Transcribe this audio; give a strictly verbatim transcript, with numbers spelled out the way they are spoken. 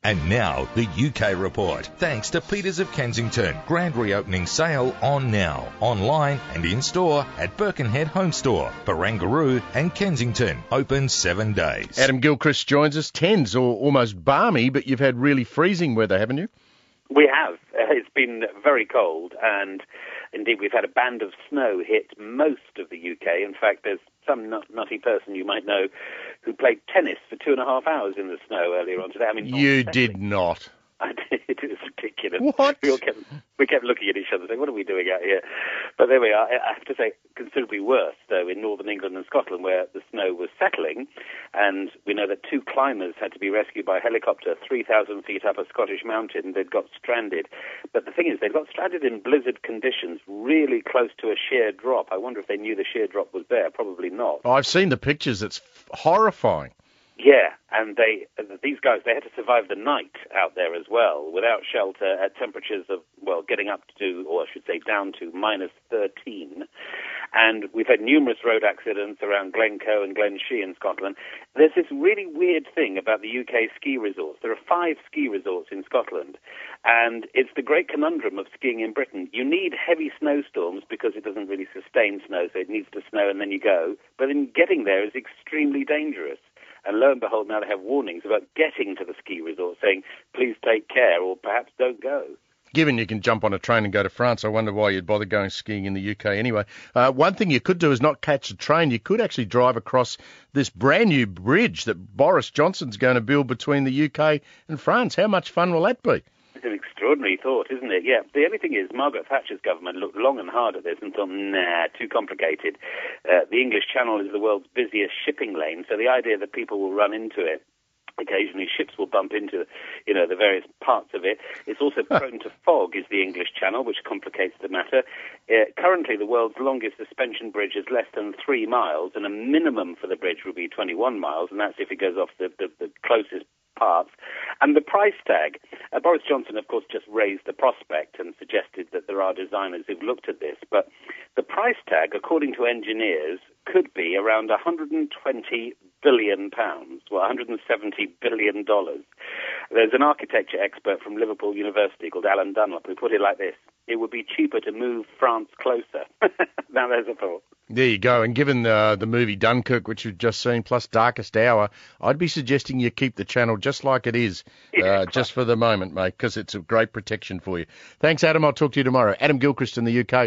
And now, the U K Report. Thanks to Peters of Kensington. Grand reopening sale on now. Online and in-store at Birkenhead Home Store, Barangaroo and Kensington. Open seven days. Adam Gilchrist joins us. Tens or almost balmy, but you've had really freezing weather, haven't you? We have. Uh, it's been very cold, and indeed we've had a band of snow hit most of the U K. In fact, there's some nut- nutty person you might know who played tennis for two and a half hours in the snow earlier on today. I mean, you did not. I did. It was ridiculous. What? We all kept, we kept looking at each other saying, what are we doing out here? But there we are. I have to say, considerably worse, though, in northern England and Scotland, where the snow was settling. And we know that two climbers had to be rescued by helicopter three thousand feet up a Scottish mountain. They'd got stranded. But the thing is, they got stranded in blizzard conditions, really close to a sheer drop. I wonder if they knew the sheer drop was there. Probably not. Oh, I've seen the pictures. It's horrifying. Yeah, and they these guys, they had to survive the night out there as well, without shelter, at temperatures of, well, getting up to, or I should say down to, minus thirteen. And we've had numerous road accidents around Glencoe and Glenshee in Scotland. There's this really weird thing about the U K ski resorts. There are five ski resorts in Scotland, and it's the great conundrum of skiing in Britain. You need heavy snowstorms because it doesn't really sustain snow, so it needs to snow and then you go. But then getting there is extremely dangerous. And lo and behold, now they have warnings about getting to the ski resort saying, please take care or perhaps don't go. Given you can jump on a train and go to France, I wonder why you'd bother going skiing in the U K anyway. Uh, one thing you could do is not catch a train. You could actually drive across this brand new bridge that Boris Johnson's going to build between the U K and France. How much fun will that be? It's an extraordinary thought, isn't it? Yeah. The only thing is, Margaret Thatcher's government looked long and hard at this and thought, nah, too complicated. Uh, the English Channel is the world's busiest shipping lane, so the idea that people will run into it, occasionally ships will bump into, you know, the various parts of it. It's also prone to fog, is the English Channel, which complicates the matter. Uh, currently, the world's longest suspension bridge is less than three miles, and a minimum for the bridge would be twenty-one miles, and that's if it goes off the, the, the closest parts. And the price tag, uh, Boris Johnson, of course, just raised the prospect and suggested that there are designers who've looked at this, but the price tag, according to engineers, could be around one hundred twenty billion pounds, well, one hundred seventy billion dollars. There's an architecture expert from Liverpool University called Alan Dunlop who put it like this: it would be cheaper to move France closer. Now there's a thought. There you go. And given uh, the movie Dunkirk, which you've just seen, plus Darkest Hour, I'd be suggesting you keep the channel just like it is, uh, just for the moment, mate, because it's a great protection for you. Thanks, Adam. I'll talk to you tomorrow. Adam Gilchrist in the U K.